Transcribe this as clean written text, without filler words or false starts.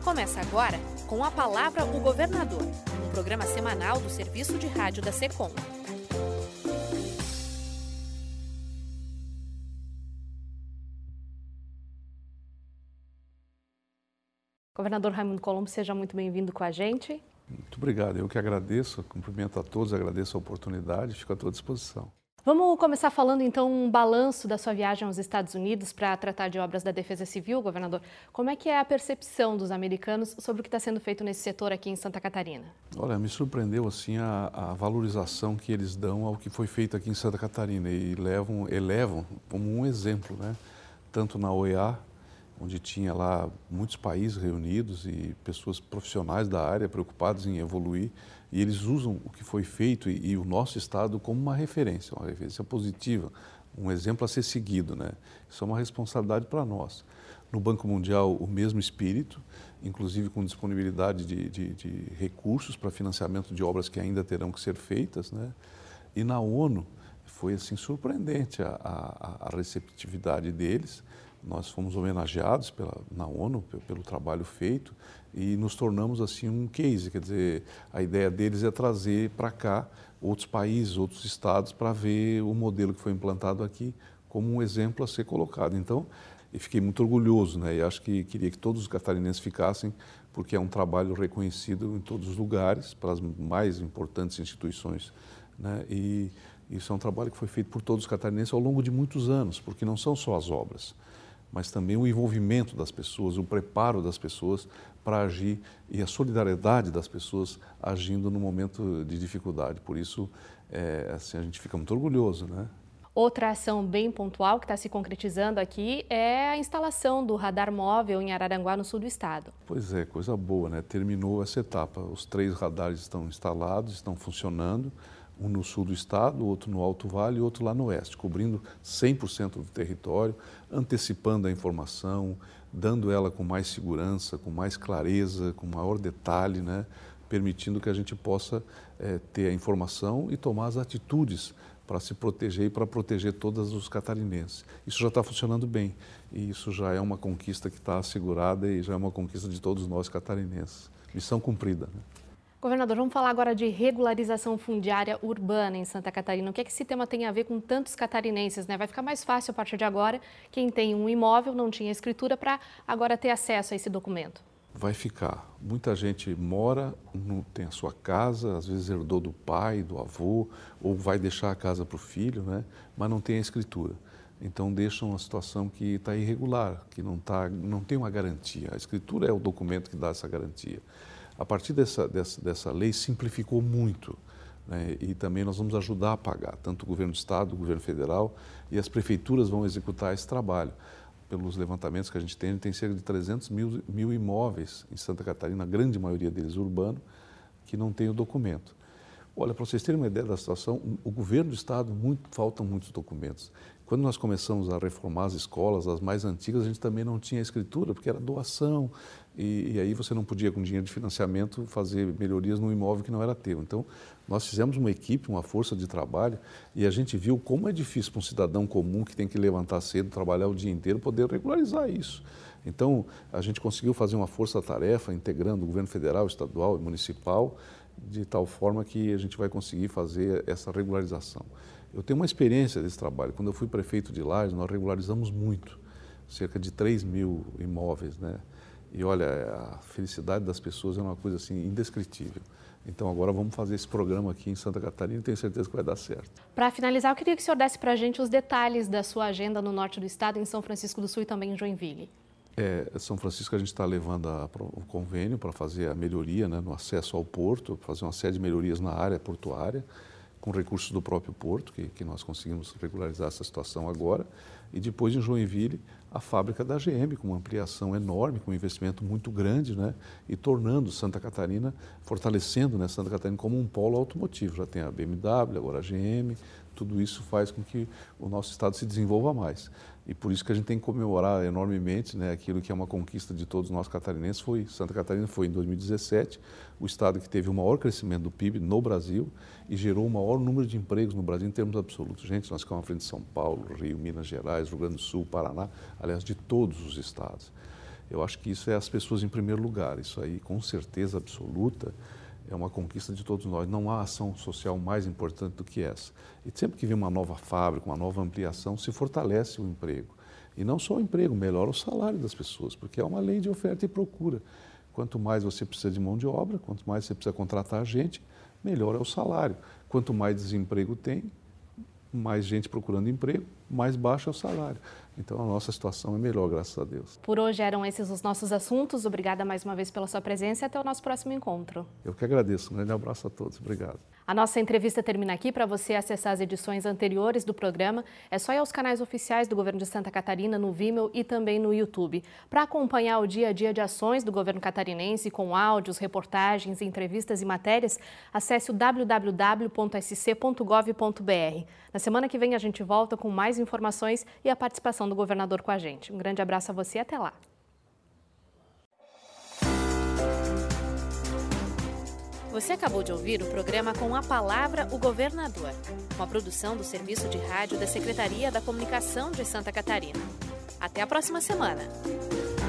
Começa agora com a palavra o governador, um programa semanal do Serviço de Rádio da SECOM. Governador Raimundo Colombo, seja muito bem-vindo com a gente. Muito obrigado, eu que agradeço, cumprimento a todos, agradeço a oportunidade, fico à tua disposição. Vamos começar falando então um balanço da sua viagem aos Estados Unidos para tratar de obras da Defesa Civil, governador. Como é que é a percepção dos americanos sobre o que está sendo feito nesse setor aqui em Santa Catarina? Olha, me surpreendeu assim a valorização que eles dão ao que foi feito aqui em Santa Catarina e elevam como um exemplo, né? Tanto na OEA, onde tinha lá muitos países reunidos e pessoas profissionais da área preocupados em evoluir, e eles usam o que foi feito e o nosso estado como uma referência positiva, um exemplo a ser seguido, né? Isso é uma responsabilidade para nós. No Banco Mundial, o mesmo espírito, inclusive com disponibilidade de recursos para financiamento de obras que ainda terão que ser feitas, né? E na ONU, foi assim surpreendente a receptividade deles. Nós fomos homenageados na ONU pelo trabalho feito e nos tornamos assim um case, quer dizer, a ideia deles é trazer para cá outros países, outros estados para ver o modelo que foi implantado aqui como um exemplo a ser colocado. Então, eu fiquei muito orgulhoso, né? E acho que queria que todos os catarinenses ficassem, porque é um trabalho reconhecido em todos os lugares, para as mais importantes instituições, né? E isso é um trabalho que foi feito por todos os catarinenses ao longo de muitos anos, porque não são só as obras, mas também o envolvimento das pessoas, o preparo das pessoas para agir e a solidariedade das pessoas agindo no momento de dificuldade. Por isso, assim, a gente fica muito orgulhoso, né? Outra ação bem pontual que está se concretizando aqui é a instalação do radar móvel em Araranguá, no sul do estado. Pois é, coisa boa, né? Terminou essa etapa. Os 3 radares estão instalados, estão funcionando. Um no sul do estado, outro no Alto Vale e outro lá no oeste, cobrindo 100% do território, antecipando a informação, dando ela com mais segurança, com mais clareza, com maior detalhe, né? Permitindo que a gente possa ter a informação e tomar as atitudes para se proteger e para proteger todos os catarinenses. Isso já está funcionando bem e isso já é uma conquista que está assegurada e já é uma conquista de todos nós catarinenses. Missão cumprida, né? Governador, vamos falar agora de regularização fundiária urbana em Santa Catarina. O que é que esse tema tem a ver com tantos catarinenses, né? Vai ficar mais fácil a partir de agora, quem tem um imóvel, não tinha escritura, para agora ter acesso a esse documento. Vai ficar. Muita gente mora, não tem a sua casa, às vezes herdou do pai, do avô, ou vai deixar a casa para o filho, né? Mas não tem a escritura. Então deixam uma situação que está irregular, que não tem uma garantia. A escritura é o documento que dá essa garantia. A partir dessa lei simplificou muito, né? E também nós vamos ajudar a pagar, tanto o governo do estado, o governo federal, e as prefeituras vão executar esse trabalho. Pelos levantamentos que a gente tem cerca de 300 mil imóveis em Santa Catarina, a grande maioria deles urbano, que não tem o documento. Olha, para vocês terem uma ideia da situação, o governo do estado, faltam muitos documentos. Quando nós começamos a reformar as escolas, as mais antigas, a gente também não tinha escritura, porque era doação, e aí você não podia, com dinheiro de financiamento, fazer melhorias num imóvel que não era teu. Então, nós fizemos uma equipe, uma força de trabalho, e a gente viu como é difícil para um cidadão comum que tem que levantar cedo, trabalhar o dia inteiro, poder regularizar isso. Então, a gente conseguiu fazer uma força-tarefa, integrando o governo federal, estadual e municipal, de tal forma que a gente vai conseguir fazer essa regularização. Eu tenho uma experiência desse trabalho. Quando eu fui prefeito de Lages, nós regularizamos muito, cerca de 3 mil imóveis, né? E olha, a felicidade das pessoas é uma coisa assim indescritível. Então agora vamos fazer esse programa aqui em Santa Catarina e tenho certeza que vai dar certo. Para finalizar, eu queria que o senhor desse para a gente os detalhes da sua agenda no norte do estado, em São Francisco do Sul e também em Joinville. São Francisco a gente está levando o convênio para fazer a melhoria, né, no acesso ao porto, fazer uma série de melhorias na área portuária, com recursos do próprio porto, que nós conseguimos regularizar essa situação agora. E depois em Joinville, a fábrica da GM, com uma ampliação enorme, com um investimento muito grande, né, e tornando Santa Catarina, fortalecendo, né, Santa Catarina como um polo automotivo. Já tem a BMW, agora a GM, tudo isso faz com que o nosso estado se desenvolva mais. E por isso que a gente tem que comemorar enormemente, né, aquilo que é uma conquista de todos nós catarinenses. Santa Catarina foi, em 2017, o estado que teve o maior crescimento do PIB no Brasil e gerou o maior número de empregos no Brasil em termos absolutos. Gente, nós ficamos à frente de São Paulo, Rio, Minas Gerais, Rio Grande do Sul, Paraná, aliás, de todos os estados. Eu acho que isso é as pessoas em primeiro lugar. Isso aí, com certeza absoluta, é uma conquista de todos nós. Não há ação social mais importante do que essa. E sempre que vem uma nova fábrica, uma nova ampliação, se fortalece o emprego. E não só o emprego, melhora o salário das pessoas, porque é uma lei de oferta e procura. Quanto mais você precisa de mão de obra, quanto mais você precisa contratar gente, melhor é o salário. Quanto mais desemprego tem, mais gente procurando emprego, mais baixo é o salário. Então, a nossa situação é melhor, graças a Deus. Por hoje eram esses os nossos assuntos. Obrigada mais uma vez pela sua presença e até o nosso próximo encontro. Eu que agradeço. Um grande abraço a todos. Obrigado. A nossa entrevista termina aqui. Para você acessar as edições anteriores do programa, é só ir aos canais oficiais do Governo de Santa Catarina, no Vimeo e também no YouTube. Para acompanhar o dia a dia de ações do governo catarinense, com áudios, reportagens, entrevistas e matérias, acesse o www.sc.gov.br. Na semana que vem a gente volta com mais informações e a participação do governador com a gente. Um grande abraço a você e até lá. Você acabou de ouvir o programa Com a Palavra, o Governador, uma produção do Serviço de Rádio da Secretaria da Comunicação de Santa Catarina. Até a próxima semana!